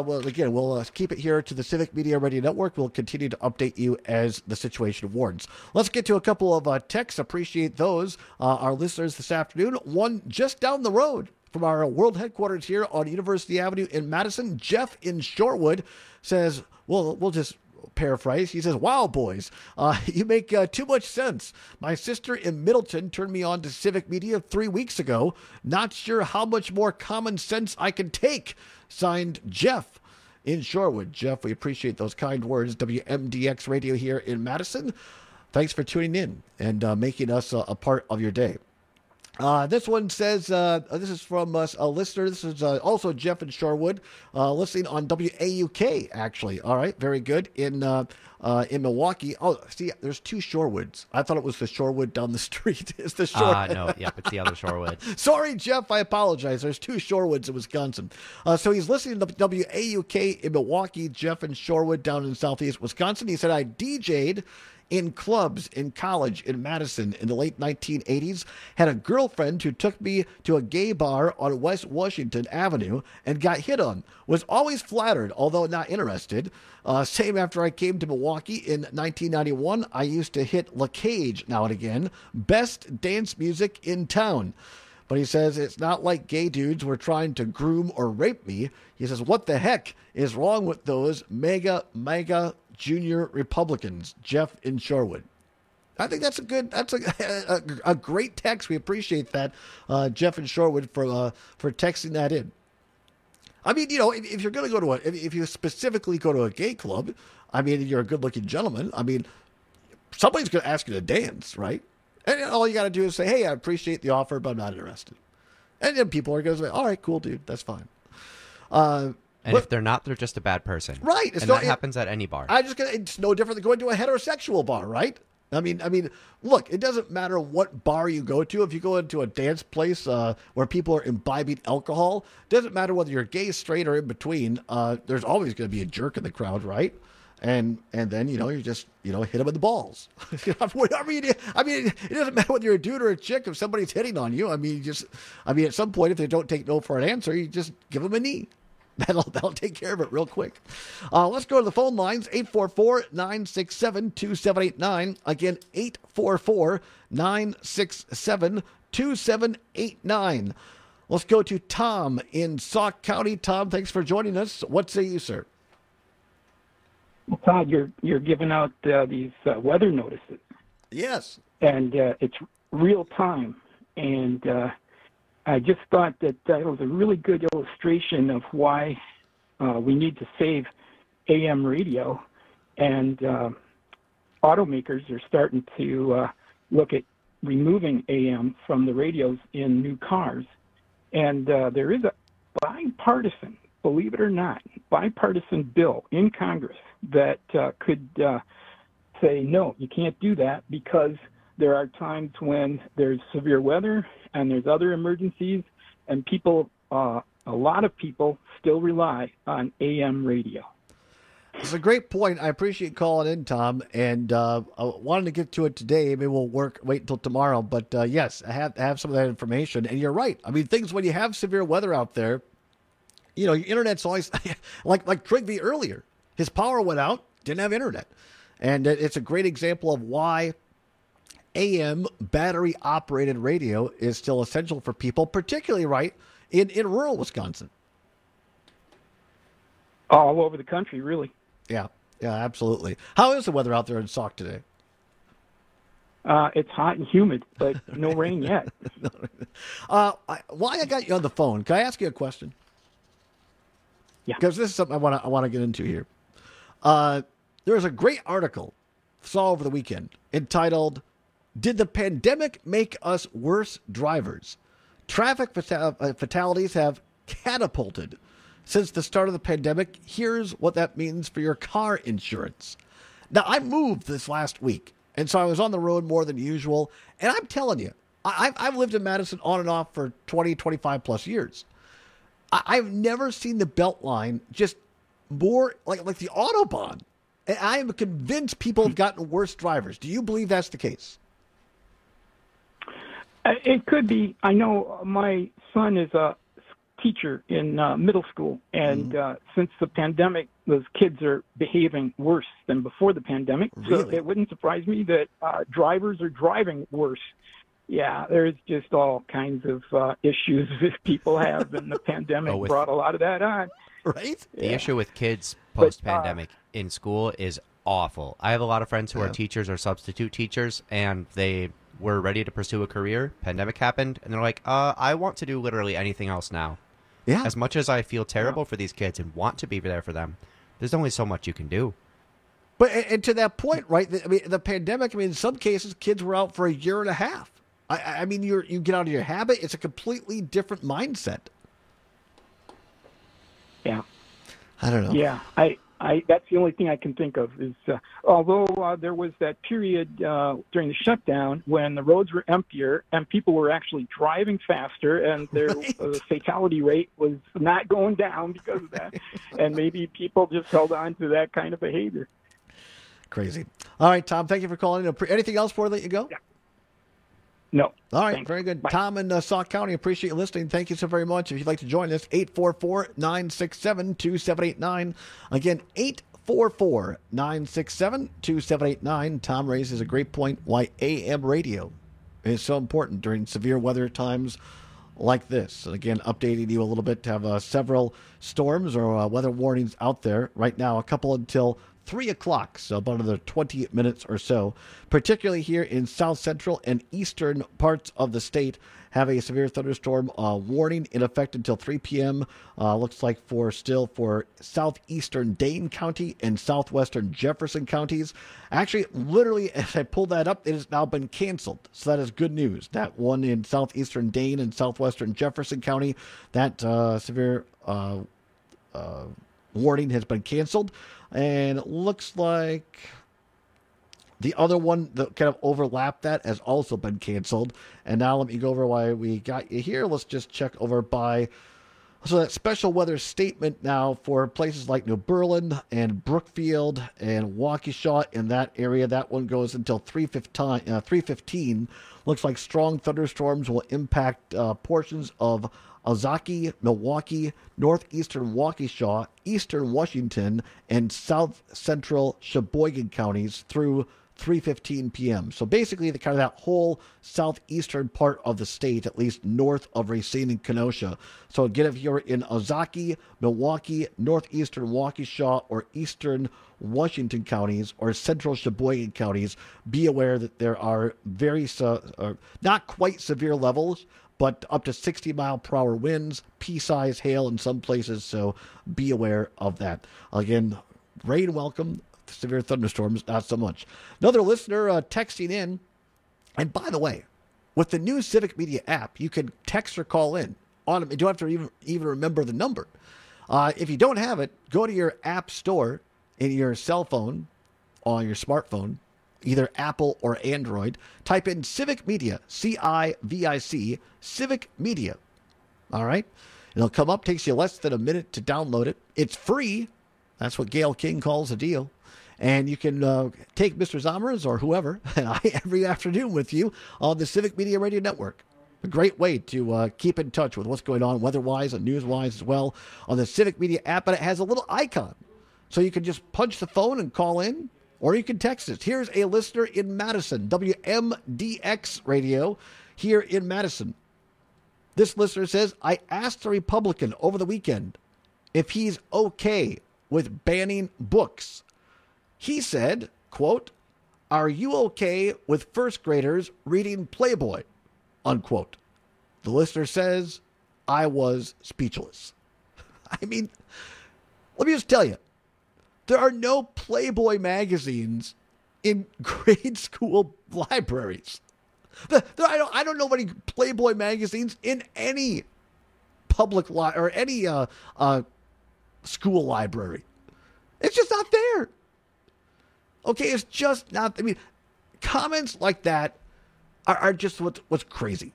we'll keep it here to the Civic Media Radio Network. We'll continue to update you as the situation warrants. Let's get to a couple of texts. Appreciate those. Our listeners this afternoon. One just down the road from our world headquarters here on University Avenue in Madison. Jeff in Shorewood says, we'll just paraphrase. He says, "Wow, boys, you make too much sense. My sister in Middleton turned me on to Civic Media 3 weeks ago. Not sure how much more common sense I can take." Signed, Jeff in Shorewood. Jeff, we appreciate those kind words. WMDX Radio here in Madison. Thanks for tuning in and making us a part of your day. This one says, this is from a listener. This is also Jeff in Shorewood, listening on WAUK, actually. All right, very good. In Milwaukee. Oh, see, there's two Shorewoods. I thought it was the Shorewood down the street. It's the Shorewood. No, yep, it's the other Shorewood. Sorry, Jeff, I apologize. There's two Shorewoods in Wisconsin. So he's listening to WAUK in Milwaukee, Jeff in Shorewood down in southeast Wisconsin. He said, "I DJ'd in clubs in college in Madison in the late 1980s, had a girlfriend who took me to a gay bar on West Washington Avenue and got hit on. Was always flattered, although not interested. Same after I came to Milwaukee in 1991, I used to hit La Cage now and again. Best dance music in town." But he says, it's not like gay dudes were trying to groom or rape me. He says, what the heck is wrong with those mega junior Republicans? Jeff in Shorewood. I think that's a great text. We appreciate that, Jeff in Shorewood, for texting that in. I mean, if you're going to go to if you specifically go to a gay club, I mean, you're a good-looking gentleman. I mean, somebody's going to ask you to dance, right? And all you got to do is say, "Hey, I appreciate the offer, but I'm not interested." And then people are going to say, "All right, cool, dude, that's fine." And if they're not, they're just a bad person. Right. That happens at any bar. It's no different than going to a heterosexual bar, right? I mean, look, it doesn't matter what bar you go to. If you go into a dance place where people are imbibing alcohol, it doesn't matter whether you're gay, straight, or in between. There's always going to be a jerk in the crowd, right? And then, you just, hit them in the balls. Whatever you do. I mean, it doesn't matter whether you're a dude or a chick. If somebody's hitting on you, at some point, if they don't take no for an answer, you just give them a knee. That'll take care of it real quick. Let's go to the phone lines, 844-967-2789. Again, 844-967-2789. Let's go to Tom in Sauk County. Tom, thanks for joining us. What say you, sir? Well, Todd, you're giving out these weather notices. Yes. And it's real time. And I just thought that was a really good illustration of why we need to save AM radio. And automakers are starting to look at removing AM from the radios in new cars. And there is a bipartisan, believe it or not, bipartisan bill in Congress that could say, no, you can't do that because there are times when there's severe weather and there's other emergencies, and people, a lot of people still rely on AM radio. It's a great point. I appreciate calling in, Tom, and I wanted to get to it today. Maybe we'll wait until tomorrow, but yes, I have some of that information, and you're right. I mean, things when you have severe weather out there, your internet's always like Trigby earlier. His power went out, didn't have internet. And it's a great example of why AM battery-operated radio is still essential for people, particularly in rural Wisconsin. All over the country, really. Yeah, absolutely. How is the weather out there in Sauk today? It's hot and humid, but no rain yet. Why I got you on the phone, can I ask you a question? Yeah. Because this is something I want to get into here. There was a great article saw over the weekend entitled, "Did the Pandemic Make Us Worse Drivers? Traffic fatalities have catapulted since the start of the pandemic. Here's what that means for your car insurance." Now, I moved this last week, and so I was on the road more than usual. And I'm telling you, I've lived in Madison on and off for 20, 25 plus years. I've never seen the Beltline just more like the Autobahn. And I am convinced people have gotten worse drivers. Do you believe that's the case? It could be. I know my son is a teacher in middle school, and since the pandemic, those kids are behaving worse than before the pandemic. Really? So it wouldn't surprise me that drivers are driving worse. Yeah, there's just all kinds of issues that people have, and the pandemic brought a lot of that on. Right? The issue with kids post-pandemic in school is awful. I have a lot of friends who are teachers or substitute teachers, and they were ready to pursue a career. Pandemic happened, and they're like, I want to do literally anything else now. Yeah. As much as I feel terrible for these kids and want to be there for them, there's only so much you can do. But and to that point, right? I mean, the pandemic. I mean, in some cases, kids were out for a year and a half. I mean, you get out of your habit. It's a completely different mindset. Yeah. I don't know. Yeah, I that's the only thing I can think of is although there was that period during the shutdown when the roads were emptier and people were actually driving faster, and their fatality rate was not going down because of that, and maybe people just held on to that kind of behavior. Crazy. All right, Tom, thank you for calling in. Anything else before I let you go? Yeah. No. All right, Thanks. very good. Bye. Tom in Sauk County, appreciate you listening. Thank you so very much. If you'd like to join us, 844-967-2789. Again, 844-967-2789. Tom raises a great point why AM radio is so important during severe weather times like this. And again, updating you a little bit to have several storms or weather warnings out there right now, a couple until 3 o'clock, so about another 20 minutes or so, particularly here in south central and eastern parts of the state, have a severe thunderstorm warning in effect until 3 p.m. Looks like for southeastern Dane County and southwestern Jefferson counties. Actually, literally, as I pulled that up, it has now been canceled. So that is good news. That one in southeastern Dane and southwestern Jefferson County, that severe warning has been canceled. And it looks like the other one that kind of overlapped that has also been canceled. And now let me go over why we got you here. Let's just check over by So that special weather statement now for places like New Berlin and Brookfield and Waukesha in that area, that one goes until 3:15. Looks like strong thunderstorms will impact portions of Ozaki, Milwaukee, northeastern Waukesha, eastern Washington, and south central Sheboygan counties through 3:15 p.m. So basically, the kind of that whole southeastern part of the state, at least north of Racine and Kenosha. So again, if you're in Ozaki, Milwaukee, northeastern Waukesha, or eastern Washington counties or central Sheboygan counties, be aware that there are very not quite severe levels, but up to 60-mile-per-hour winds, pea-size hail in some places. So be aware of that. Again, rain welcome. Severe thunderstorms, not so much. Another listener texting in. And by the way, with the new Civic Media app, you can text or call in. You don't have to even remember the number. If you don't have it, go to your app store in your cell phone, on your smartphone, either Apple or Android. Type in Civic Media, C-I-V-I-C, Civic Media. All right? It'll come up, takes you less than a minute to download it. It's free. That's what Gail King calls a deal. And you can take Mr. Zommers or whoever and I every afternoon with you on the Civic Media Radio Network. A great way to keep in touch with what's going on weather-wise and news-wise as well on the Civic Media app. And it has a little icon. So you can just punch the phone and call in, or you can text us. Here's a listener in Madison, WMDX Radio here in Madison. This listener says, I asked a Republican over the weekend if he's okay with banning books. He said, quote, are you okay with first graders reading Playboy, unquote. The listener says, I was speechless. I mean, let me just tell you, there are no Playboy magazines in grade school libraries. I don't know any Playboy magazines in any public or any school library. It's just not there. Okay, it's just not. I mean, comments like that are just what's crazy.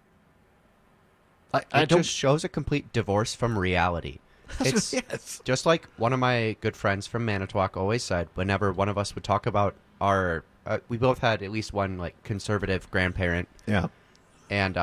It just shows a complete divorce from reality. It's just like one of my good friends from Manitowoc always said, whenever one of us would talk about our, we both had at least one like conservative grandparent. Yeah. And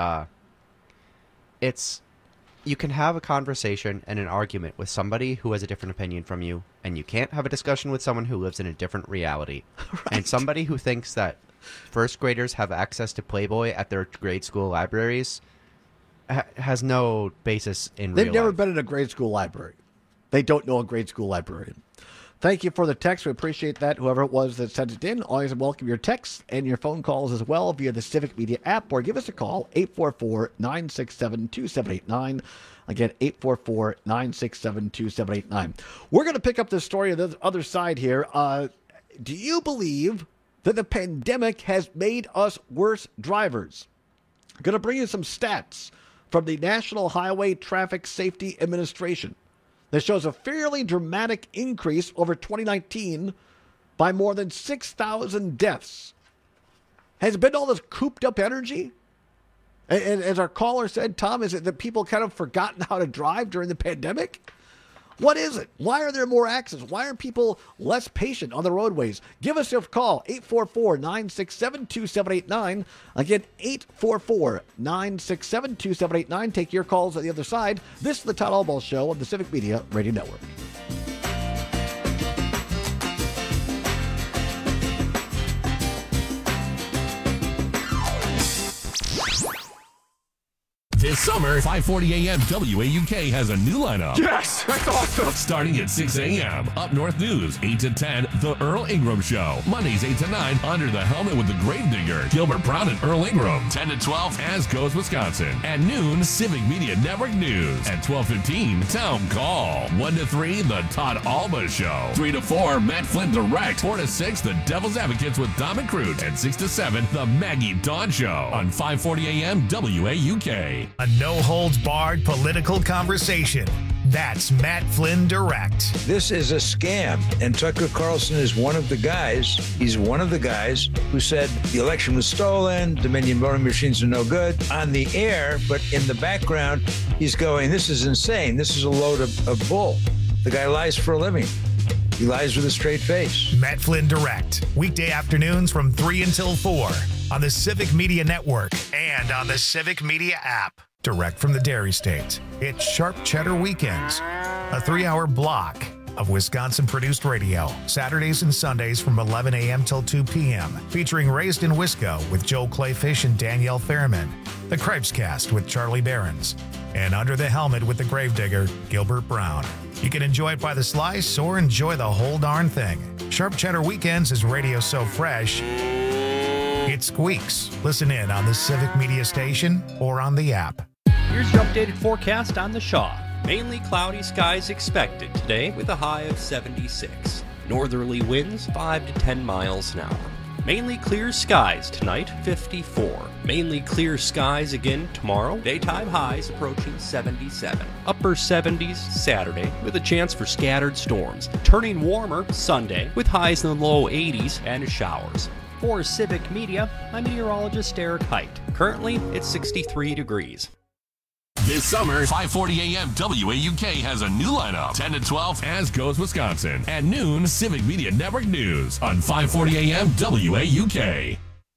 you can have a conversation and an argument with somebody who has a different opinion from you, and you can't have a discussion with someone who lives in a different reality. Right. And somebody who thinks that first graders have access to Playboy at their grade school libraries has no basis in real life. They've never been in a grade school library. They don't know a grade school librarian. Thank you for the text. We appreciate that. Whoever it was that sent it in, always welcome your texts and your phone calls as well via the Civic Media app, or give us a call, 844-967-2789. Again, 844-967-2789. We're going to pick up this story on the other side here. Do you believe that the pandemic has made us worse drivers? I'm going to bring you some stats from the National Highway Traffic Safety Administration that shows a fairly dramatic increase over 2019 by more than 6,000 deaths. Has it been all this cooped up energy? And as our caller said, Tom, is it that people kind of forgotten how to drive during the pandemic? What is it? Why are there more accidents? Why are people less patient on the roadways? Give us a call, 844-967-2789. Again, 844-967-2789. Take your calls on the other side. This is the Todd Albaugh Show on the Civic Media Radio Network. This summer, 5:40 a.m. WAUK has a new lineup. Yes, that's awesome. Starting at 6 a.m. Up North News, 8 to 10, The Earl Ingram Show. Mondays, 8 to 9, Under the Helmet with the Gravedigger, Gilbert Brown and Earl Ingram. 10 to 12, As Goes Wisconsin. At noon, Civic Media Network News. At 12:15, Town Call. 1 to 3, The Todd Albaugh Show. 3 to 4, Matt Flynn Direct. 4 to 6, The Devil's Advocates with Dom and Crute. And 6 to 7, The Maggie Dawn Show. On 5:40 a.m. WAUK. A no-holds-barred political conversation. That's Matt Flynn Direct. This is a scam, and Tucker Carlson is one of the guys. He's one of the guys who said the election was stolen, Dominion voting machines are no good on the air, but in the background, he's going, this is insane. This is a load of bull. The guy lies for a living. He lies with a straight face. Matt Flynn Direct, weekday afternoons from 3 until 4 on the Civic Media Network and on the Civic Media app. Direct from the Dairy State, it's Sharp Cheddar Weekends, a 3-hour block of Wisconsin-produced radio, Saturdays and Sundays from 11 a.m. till 2 p.m., featuring Raised in Wisco with Joe Clayfish and Danielle Fairman, The Cripescast with Charlie Behrens, and Under the Helmet with the Gravedigger, Gilbert Brown. You can enjoy it by the slice or enjoy the whole darn thing. Sharp Cheddar Weekends is radio so fresh, it squeaks. Listen in on the Civic Media Station or on the app. Here's your updated forecast on the Shaw. Mainly cloudy skies expected today with a high of 76. Northerly winds 5 to 10 miles an hour. Mainly clear skies tonight, 54. Mainly clear skies again tomorrow. Daytime highs approaching 77. Upper 70s Saturday with a chance for scattered storms. Turning warmer Sunday with highs in the low 80s and showers. For Civic Media, I'm meteorologist Eric Height. Currently, it's 63 degrees. This summer, 5:40 a.m. WAUK has a new lineup. 10 to 12, As Goes Wisconsin. At noon, Civic Media Network News on 5:40 a.m. WAUK.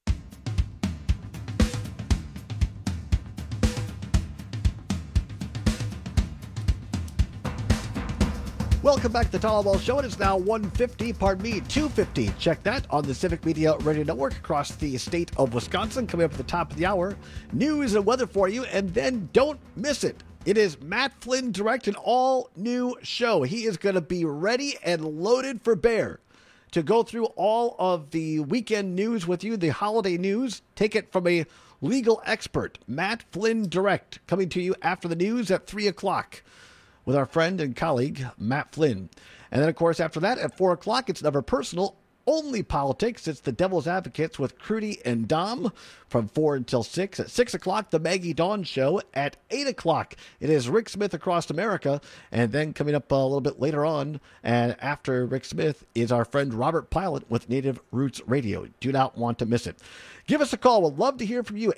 Welcome back to the Tall Show. It is now 2:50. Check that on the Civic Media Radio Network across the state of Wisconsin. Coming up at the top of the hour, news and weather for you, and then don't miss it. It is Matt Flynn Direct, an all-new show. He is going to be ready and loaded for bear to go through all of the weekend news with you, the holiday news. Take it from a legal expert, Matt Flynn Direct, coming to you after the news at 3 o'clock. With our friend and colleague, Matt Flynn. And then, of course, after that, at 4 o'clock, it's Never Personal, Only Politics. It's the Devil's Advocates with Crudy and Dom from 4 until 6. At 6 o'clock, the Maggie Dawn Show. At 8 o'clock, it is Rick Smith Across America. And then coming up a little bit later on, and after Rick Smith, is our friend Robert Pilot with Native Roots Radio. Do not want to miss it. Give us a call. We'd love to hear from you.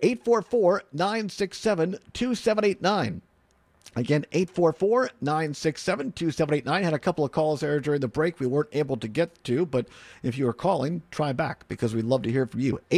844-967-2789. Again, 844-967-2789. Had a couple of calls there during the break we weren't able to get to, but if you are calling, try back because we'd love to hear from you.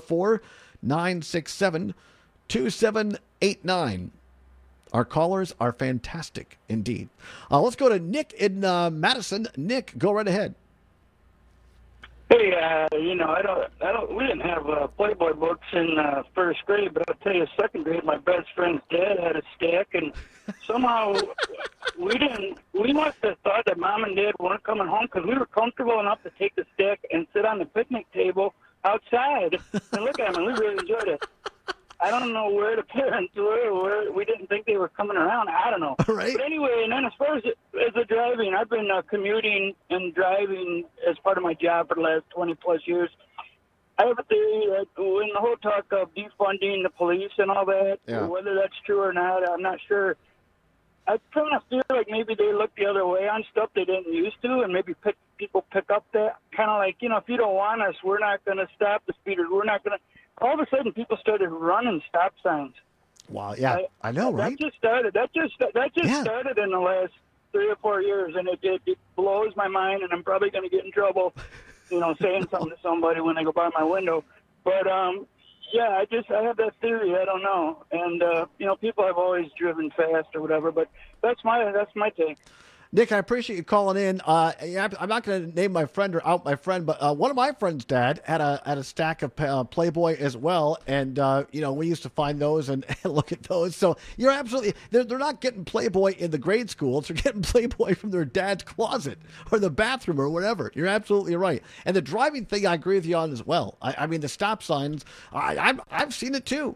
844-967-2789. Our callers are fantastic indeed. Let's go to Nick in Madison. Nick, go right ahead. Hey, we didn't have Playboy books in first grade, but I'll tell you, second grade, my best friend's dad had a stack, and somehow we must have thought that Mom and Dad weren't coming home because we were comfortable enough to take the stack and sit on the picnic table outside and look at them, and we really enjoyed it. I don't know where the parents were, or we didn't think they were coming around. I don't know. Right. But anyway, and then as far as the driving, I've been commuting and driving as part of my job for the last 20-plus years. I have a theory that when the whole talk of defunding the police and all that, whether that's true or not, I'm not sure. I kind of feel like maybe they look the other way on stuff they didn't used to, and maybe people pick up that kind of like, if you don't want us, we're not going to stop the speeders. We're not going to. All of a sudden, people started running stop signs. Wow, yeah, I know, right? That just started in the last 3 or 4 years, and it blows my mind, and I'm probably going to get in trouble, saying something to somebody when they go by my window. But I have that theory. I don't know, and people have always driven fast or whatever, but that's my take. Nick, I appreciate you calling in. I'm not going to name my friend or out my friend, but one of my friend's dad had a stack of Playboy as well, and we used to find those and look at those. So you're absolutely they're not getting Playboy in the grade schools; they're getting Playboy from their dad's closet or the bathroom or whatever. You're absolutely right. And the driving thing, I agree with you on as well. I mean, the stop signs, I've seen it too.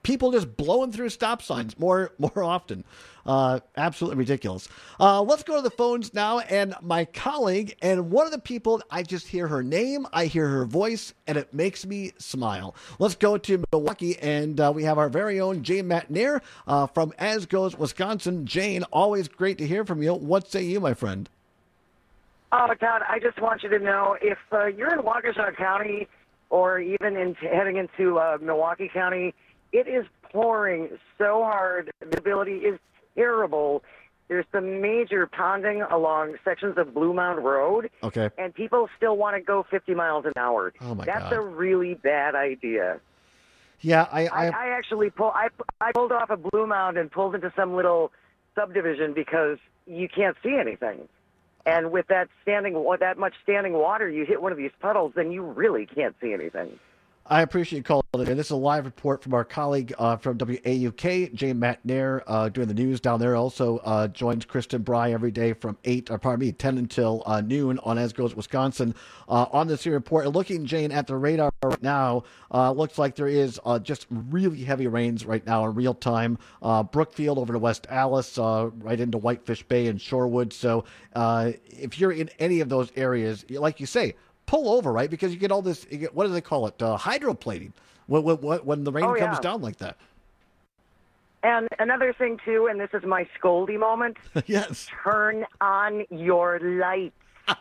people just blowing through stop signs more often. Absolutely ridiculous. Let's go to the phones now, and my colleague, and one of the people, I just hear her name, I hear her voice, and it makes me smile. Let's go to Milwaukee, and we have our very own Jane McNair from As Goes, Wisconsin. Jane, always great to hear from you. What say you, my friend? Oh, Todd, I just want you to know, if you're in Waukesha County or even heading into Milwaukee County, it is pouring so hard. Visibility is terrible. There's some major ponding along sections of Blue Mound Road. Okay. And people still want to go 50 miles an hour. Oh, my That's God. a really bad idea. Yeah, I actually I pulled off a Blue Mound and pulled into some little subdivision because you can't see anything. And with that much standing water, you hit one of these puddles, then you really can't see anything. I appreciate you calling in. This is a live report from our colleague from WAUK, Jane McNair, doing the news down there. Also joins Kristen Bry every day from 10 until noon on As Goes Wisconsin. On this here report, looking, Jane, at the radar right now, looks like there is just really heavy rains right now in real time. Brookfield over to West Allis, right into Whitefish Bay and Shorewood. So if you're in any of those areas, like you say, pull over, right? Because you get all this, what do they call it? Hydroplaning when the rain comes down like that. And another thing, too, and this is my Scoldy moment. Yes. Turn on your lights.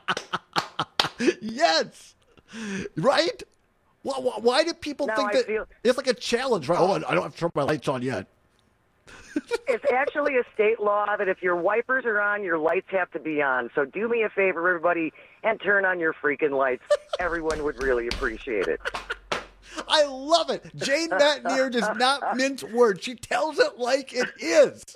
Yes. Right? Why do people think that it's like a challenge, right? Oh, I don't have to turn my lights on yet. It's actually a state law that if your wipers are on, your lights have to be on. So do me a favor, everybody, and turn on your freaking lights. Everyone would really appreciate it. I love it. Jane McNair does not mince words. She tells it like it is.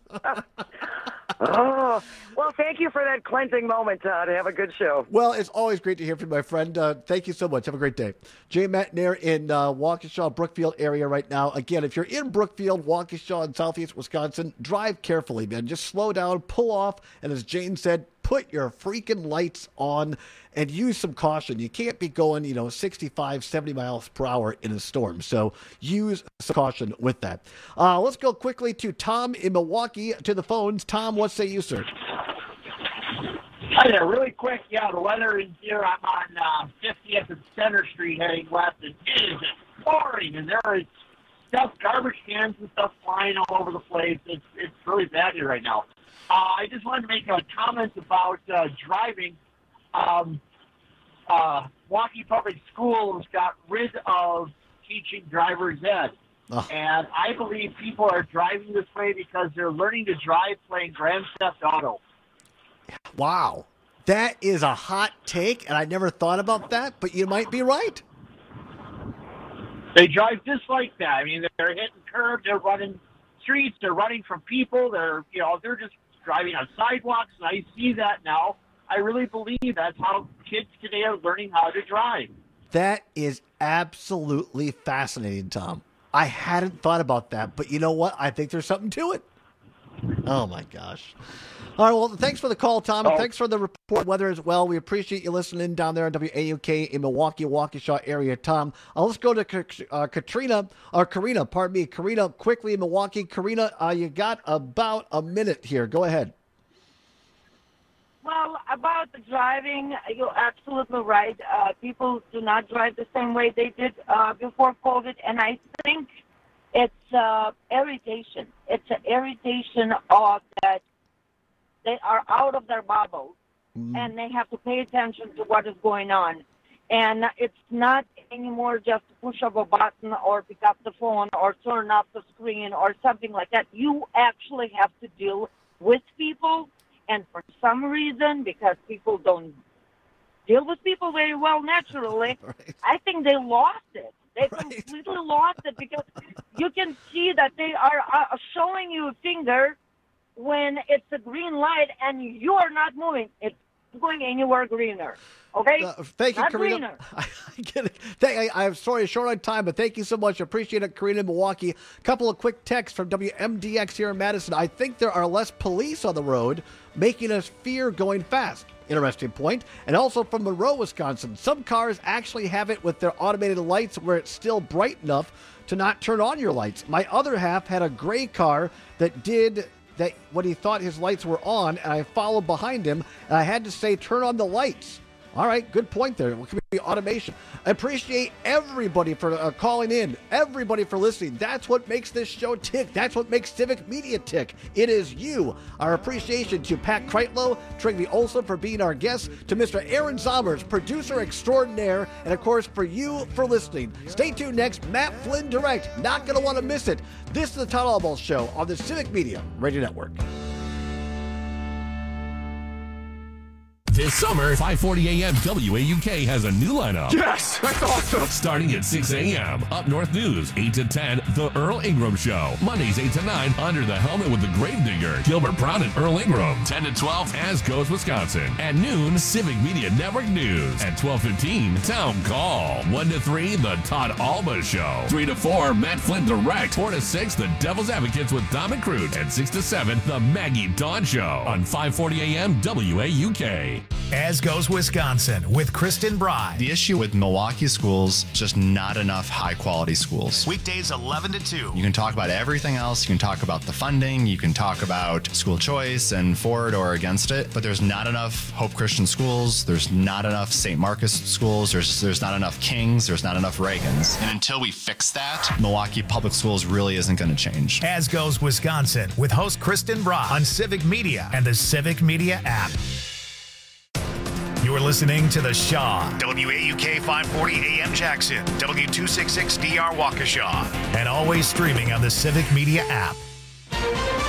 Oh, well, thank you for that cleansing moment, Todd. Have a good show. Well, it's always great to hear from you, my friend. Thank you so much. Have a great day. Jane McNair in Waukesha, Brookfield area right now. Again, if you're in Brookfield, Waukesha, and southeast Wisconsin, drive carefully, man. Just slow down, pull off, and as Jane said, put your freaking lights on and use some caution. You can't be going, 65, 70 miles per hour in a storm. So use some caution with that. Let's go quickly to Tom in Milwaukee to the phones. Tom, what say you, sir? Hi there, really quick. Yeah, the weather is here. I'm on 50th and Center Street heading west, and it is pouring, and there is garbage cans and stuff flying all over the place. It's really bad here right now. I just wanted to make a comment about driving. Milwaukee Public Schools got rid of teaching driver's ed. Oh. And I believe people are driving this way because they're learning to drive playing Grand Theft Auto. Wow. That is a hot take, and I never thought about that, but you might be right. They drive just like that. I mean, they're hitting curbs, they're running streets, they're running from people, they're just driving on sidewalks, and I see that now. I really believe that's how kids today are learning how to drive. That is absolutely fascinating, Tom. I hadn't thought about that, but you know what? I think there's something to it. Oh, my gosh. All right, well, thanks for the call, Tom, and thanks for the report weather as well. We appreciate you listening down there on WAUK in Milwaukee, Waukesha area, Tom. Let's go to Karina, quickly in Milwaukee. Karina, you got about a minute here. Go ahead. Well, about the driving, you're absolutely right. People do not drive the same way they did before COVID, and I think it's irritation. It's an irritation of that they are out of their bubble, and they have to pay attention to what is going on. And it's not anymore just to push of a button or pick up the phone or turn off the screen or something like that. You actually have to deal with people. And for some reason, because people don't deal with people very well naturally, right. I think they lost it. They completely lost it because you can see that they are showing you a finger when it's a green light and you are not moving. It's going anywhere greener. Okay? Thank you, not Karina. Greener. I get it. I'm sorry, short on time, but thank you so much. Appreciate it, Karina in Milwaukee. Couple of quick texts from WMDX here in Madison. I think there are less police on the road, making us fear going fast. Interesting point. And also from Monroe, Wisconsin, some cars actually have it with their automated lights where it's still bright enough to not turn on your lights. My other half had a gray car that did that when he thought his lights were on, and I followed behind him, and I had to say, turn on the lights. All right, good point there. It could be automation. I appreciate everybody for calling in, everybody for listening. That's what makes this show tick. That's what makes Civic Media tick. It is you. Our appreciation to Pat Kreitlow, Trygve Olsen for being our guest, to Mr. Aaron Zommers, producer extraordinaire, and of course for you for listening. Stay tuned next, Matt Flynn Direct. Not going to want to miss it. This is the Todd Albaugh Show on the Civic Media Radio Network. This summer, 540 AM WAUK has a new lineup. Yes, that's awesome. Starting at 6 a.m. Up North News, 8 to 10, The Earl Ingram Show. Mondays, 8 to 9, Under the Helmet with the Gravedigger, Gilbert Brown and Earl Ingram. 10 to 12, As Goes Wisconsin. At noon, Civic Media Network News. At 12:15, Town Call. 1 to 3, The Todd Albaugh Show. 3 to 4, Matt Flynn Direct. 4 to 6, The Devil's Advocates with Dom and Cruz. And 6 to 7, The Maggie Dawn Show on 540 AM WAUK. As Goes Wisconsin with Kristen Bry. The issue with Milwaukee schools, just not enough high-quality schools. Weekdays 11 to 2. You can talk about everything else. You can talk about the funding. You can talk about school choice and for it or against it. But there's not enough Hope Christian schools. There's not enough St. Marcus schools. There's not enough Kings. There's not enough Reagans. And until we fix that, Milwaukee Public Schools really isn't going to change. As Goes Wisconsin with host Kristen Bry on Civic Media and the Civic Media app. You're listening to The Shaw, WAUK 540 AM Jackson, W266DR Waukesha, and always streaming on the Civic Media app.